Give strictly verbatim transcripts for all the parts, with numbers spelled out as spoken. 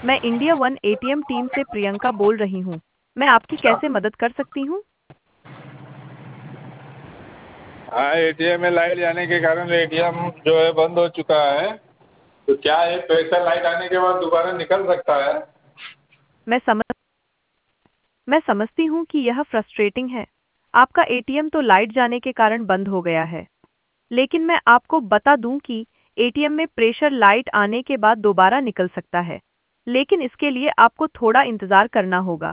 मैं India one ATM team से प्रियंका बोल रही हूँ। मैं आपकी कैसे मदद कर सकती हूँ? हाँ, एटीएम में लाइट जाने के कारण एटीएम जो है बंद हो चुका है। तो क्या ये पैसा लाइट आने के बाद दोबारा निकल सकता है? मैं समझ मैं समझती हूँ कि यह फ्रस्ट्रेटिंग है। आपका एटीएम तो लाइट जाने के कारण बंद हो गया है। लेकिन मैं आपको बता दूं कि एटीएम में प्रेशर लाइट आने के बाद दोबारा निकल सकता है। लेकिन इसके लिए आपको थोड़ा इंतजार करना होगा।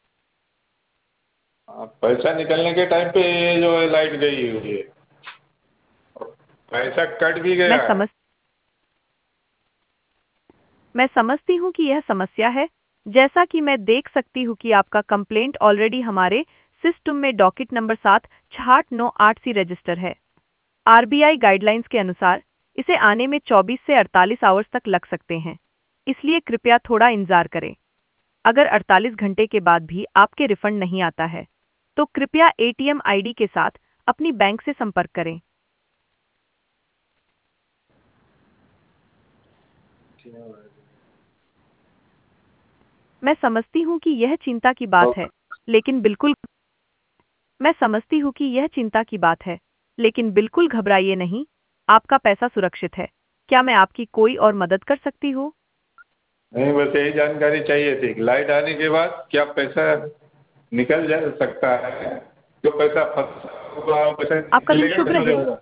हाँ, पैसा निकलने के टाइम पे ये जो है लाइट गई हुई है, पैसा कट भी मैं गया है। समझ मैं समझती हूँ कि यह समस्या है। जैसा कि मैं देख सकती हूँ कि आपका कंप्लेंट ऑलरेडी हमारे सिस्टम में डॉकेट नंबर सात छः नौ आठ सी रजिस्टर है। आरबीआई गाइडलाइंस के अनुसार इसे आने में चौबीस से अड़तालीस आवर्स तक लग सकते हैं। इसलिए कृपया थोड़ा इंतजार करें। अगर अड़तालीस घंटे के बाद भी आपके रिफंड नहीं आता है, तो कृपया एटीएम आईडी के साथ अपनी बैंक से संपर्क करें। मैं समझती हूँ कि यह चिंता की बात है, लेकिन बिल्कुल मैं समझती हूँ कि यह चिंता की बात है, लेकिन बिल्कुल घबराइए नहीं। आपका पैसा सुरक्षित है। क्या मैं आपकी कोई और मदद कर सकती हूँ? नहीं, बस यही जानकारी चाहिए थी कि लाइट आने के बाद क्या पैसा निकल जा सकता है? जो पैसा फंसा हुआ है, वो पैसा आपका दिन निकलेगा शुभ कि नहीं रहे। होगा?